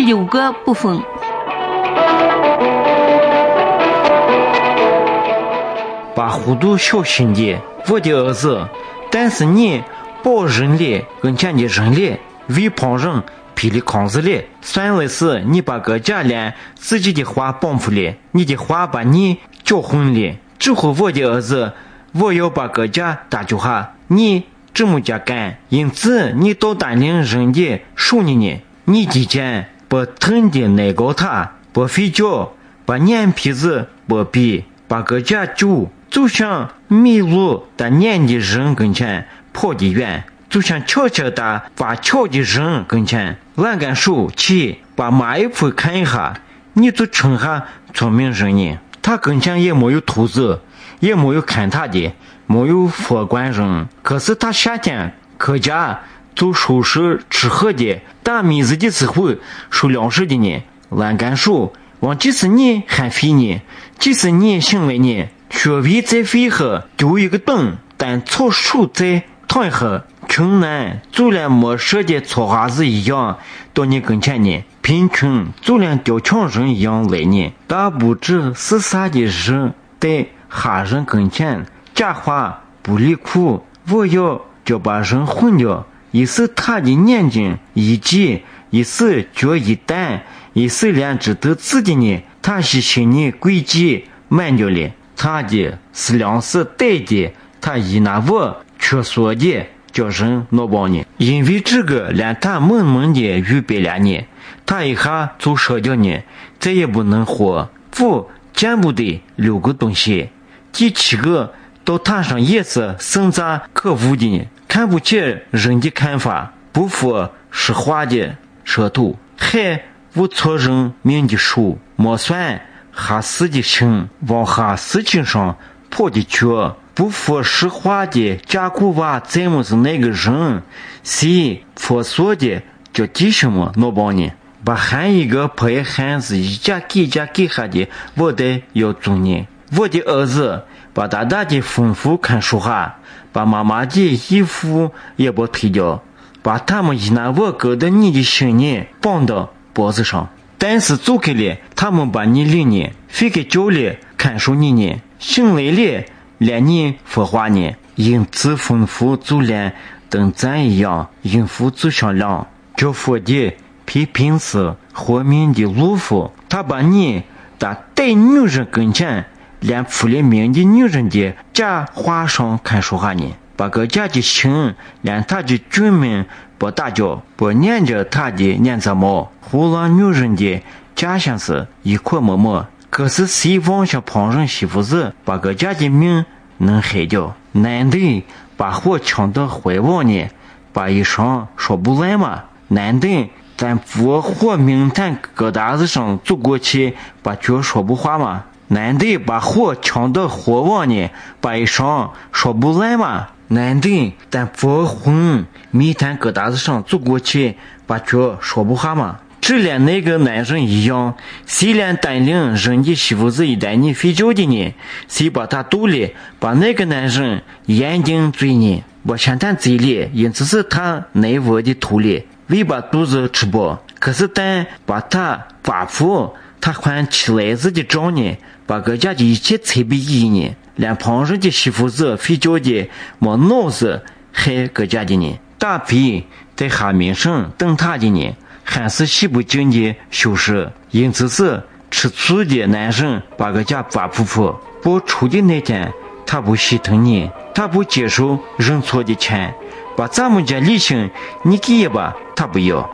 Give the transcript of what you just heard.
6个部分。 把糊涂小心点，我的儿子，但是你把人类跟前的人类为旁人批里康子了，算为是你把个家连自己的话绑住了，你的话把你搅混了。之后我的儿子，我要把个家打救下，你这么家干，因此你到带领人的手里呢，你提前把疼的奶高他，把睡觉，把眼皮子把闭，把个家救。就像迷路在撵的人跟前跑得远，就像悄悄地把桥的人跟前栏杆手起，把马一步看一下，你就成下聪明人呢。他跟前也没有兔子，也没有看他的，没有佛官人，可是他夏天客家就收拾吃喝的，打米子的时候收粮食的呢。栏杆手忘记是你还飞呢，即使你行为呢，学位在飞后丢一个洞，但草树在躺一下，穷男就连没事的草花子一样到你跟前呢，贫穷就连吊枪人一样来呢。大不知是啥的人在哈人跟前假话不离苦，我要就把人混掉，一是他的眼睛一急，一是脚一淡，一是连知道自己呢，他是心里诡计慢掉了。他的是粮食带的，他一拿我却说的叫人脑包呢。因为这个连他闷闷的预备了呢，他一下就说掉呢，再也不能活。我见不得6个东西，第7个到他上也是生杂可恶的呢，看不起人的看法，不服实话的舌头，害无错人命的手，没算哈死的心，往哈事情上跑的脚，不服实话的假古娃再么是那个人，谁佛说的叫弟兄们脑包呢？把喊一个破汉子一家给下的，我得要做呢。我的儿子把大大的吩咐看书哈，把妈妈的衣服也不推掉，把他们一拿我搁到你的心里绑到脖子上。但是走开了，他们把你领呢，非给叫了看守你呢，醒来了连你说话呢，因此吩咐就连灯盏一样，应付就像亮，叫佛的批评是活命的路夫，他把你在带女人跟前连出了名的女人的假话上看守下呢，把个家的心连他的军民不打交，不撵着他的撵着毛，胡乱女人的家乡是一块馍馍。可是谁妄想旁人媳妇子把个家的命能害掉？难得把火抢到怀往呢，把一声说不来嘛？难得咱不火明坛疙瘩子上走过去，把脚说不话嘛？难得把火抢到火往呢，把一声说不来嘛？难得咱不混煤炭疙瘩子上走过去，把脚说不话嘛？只连那个男人一样，谁连带领人的媳妇子一带你睡觉的呢？谁把他堵了，把那个男人眼睛追呢？我想他嘴里，因此是他内窝的头里，为把肚子吃饱。可是但把他发福，他还起来自己找呢，把个家的一切财备一呢，连旁人的媳妇子睡觉的没脑子，害个家的呢，大皮在哈面上等他的呢，还是洗不净的羞耻。因此是吃醋的男人把个家发婆婆播出的那天，他不心疼你，他不接受认错的钱，把咱们家利息你给吧，他不要。